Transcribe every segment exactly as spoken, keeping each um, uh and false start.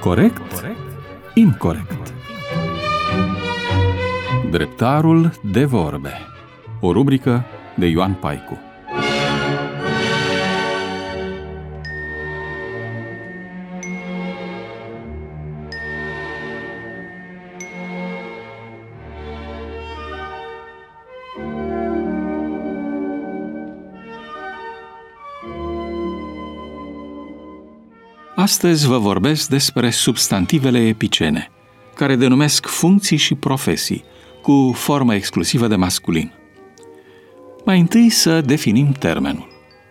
Corect? Incorect. Dreptarul de vorbe. O rubrică de Ioan Paicu. Astăzi vă vorbesc despre substantivele epicene, care denumesc funcții și profesii, cu formă exclusivă de masculin. Mai întâi să definim termenul.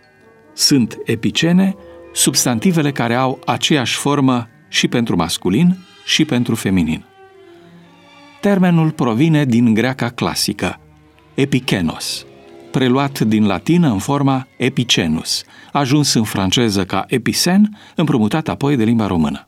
Sunt epicene substantivele care au aceeași formă și pentru masculin și pentru feminin. Termenul provine din greaca clasică, epikenos, preluat din latină în forma epicenus, ajuns în franceză ca epicen, împrumutat apoi de limba română.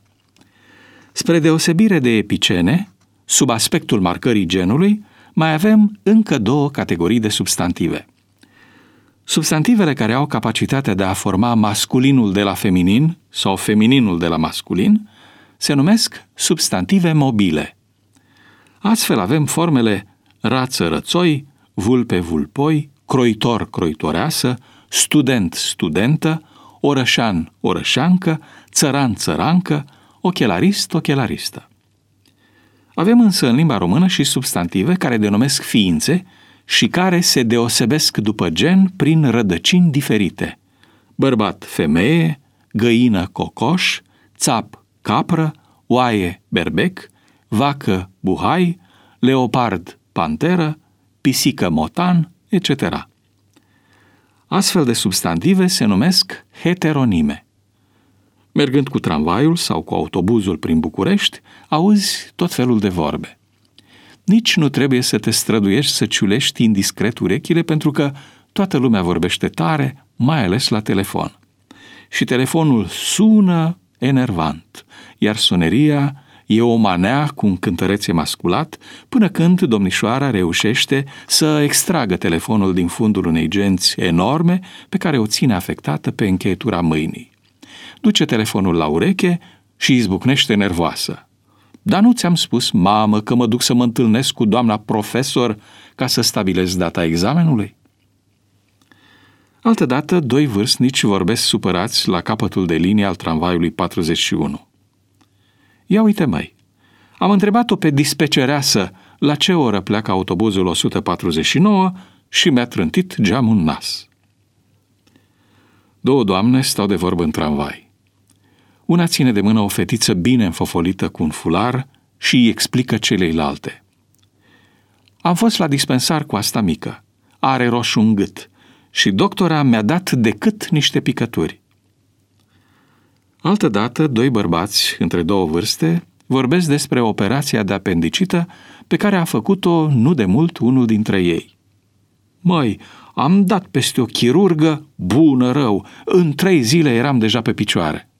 Spre deosebire de epicene, sub aspectul marcării genului, mai avem încă două categorii de substantive. Substantivele care au capacitatea de a forma masculinul de la feminin sau femininul de la masculin se numesc substantive mobile. Astfel avem formele rață, rățoi, vulpe, vulpoi, croitor, croitoreasă, student, studentă, orășan, orășancă, țăran, țărancă, ochelarist, ochelaristă. Avem însă în limba română și substantive care denumesc ființe și care se deosebesc după gen prin rădăcini diferite. Bărbat, femeie, găină, cocoș, țap, capră, oaie, berbec, vacă, buhai, leopard, panteră, pisică, motan, et cetera. Astfel de substantive se numesc heteronime. Mergând cu tramvaiul sau cu autobuzul prin București, auzi tot felul de vorbe. Nici nu trebuie să te străduiești să ciulești indiscret urechile, pentru că toată lumea vorbește tare, mai ales la telefon. Și telefonul sună enervant, iar soneria e o manea cu un cântăreț masculat, până când domnișoara reușește să extragă telefonul din fundul unei genți enorme pe care o ține afectată pe încheietura mâinii. Duce telefonul la ureche și izbucnește nervoasă. Dar nu ți-am spus, mamă, că mă duc să mă întâlnesc cu doamna profesor ca să stabilez data examenului? Altădată, doi vârstnici vorbesc supărați la capătul de linie al tramvaiului patruzeci și unu. Ia uite, măi, am întrebat-o pe dispecereasă la ce oră pleacă autobuzul o sută patruzeci și nouă și mi-a trântit geamul în nas. Două doamne stau de vorbă în tramvai. Una ține de mână o fetiță bine înfofolită cu un fular și îi explică celeilalte. Am fost la dispensar cu asta mică, are roșu în gât și doctora mi-a dat decât niște picături. Altădată, doi bărbați, între două vârste, vorbesc despre operația de apendicită pe care a făcut-o nu de mult unul dintre ei. Măi, am dat peste o chirurgă bună rău, în trei zile eram deja pe picioare.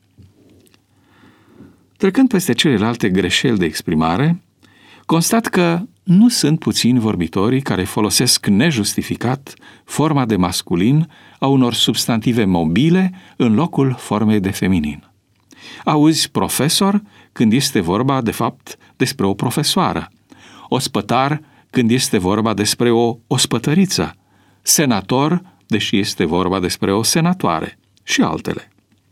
Trecând peste celelalte greșeli de exprimare, constat că nu sunt puțini vorbitorii care folosesc nejustificat forma de masculin a unor substantive mobile în locul formei de feminin. Auzi profesor când este vorba, de fapt, despre o profesoară, ospătar când este vorba despre o ospătăriță, senator, deși este vorba despre o senatoare și altele.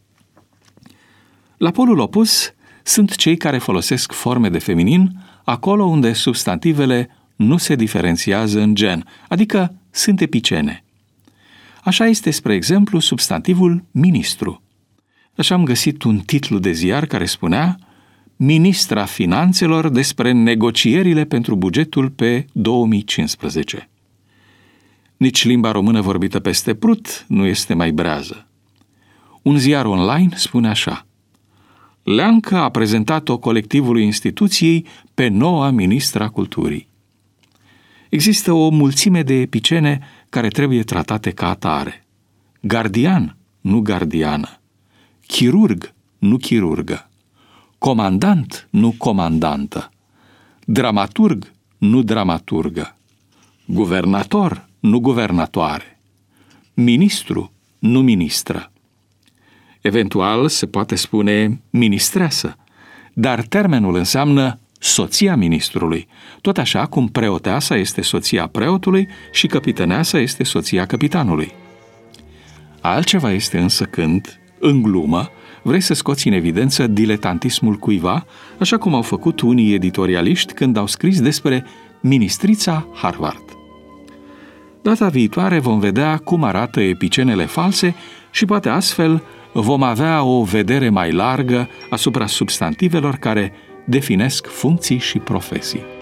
La polul opus sunt cei care folosesc forme de feminin acolo unde substantivele nu se diferențiază în gen, adică sunt epicene. Așa este, spre exemplu, substantivul ministru. Așa am găsit un titlu de ziar care spunea Ministra Finanțelor despre negocierile pentru bugetul pe două mii cincisprezece. Nici limba română vorbită peste prut nu este mai brează. Un ziar online spune așa: Leancă a prezentat-o colectivului instituției pe noua ministra culturii. Există o mulțime de epicene care trebuie tratate ca atare. Gardian, nu gardiană. Chirurg, nu chirurgă. Comandant, nu comandantă. Dramaturg, nu dramaturgă. Guvernator, nu guvernatoare. Ministru, nu ministră. Eventual se poate spune ministreasă, dar termenul înseamnă soția ministrului, tot așa cum preoteasa este soția preotului și căpităneasa este soția căpitanului. Altceva este însă când, în glumă, vrei să scoți în evidență diletantismul cuiva, așa cum au făcut unii editorialiști când au scris despre ministrița Harvard. Data viitoare vom vedea cum arată epicenele false și poate astfel vom avea o vedere mai largă asupra substantivelor care definesc funcții și profesii.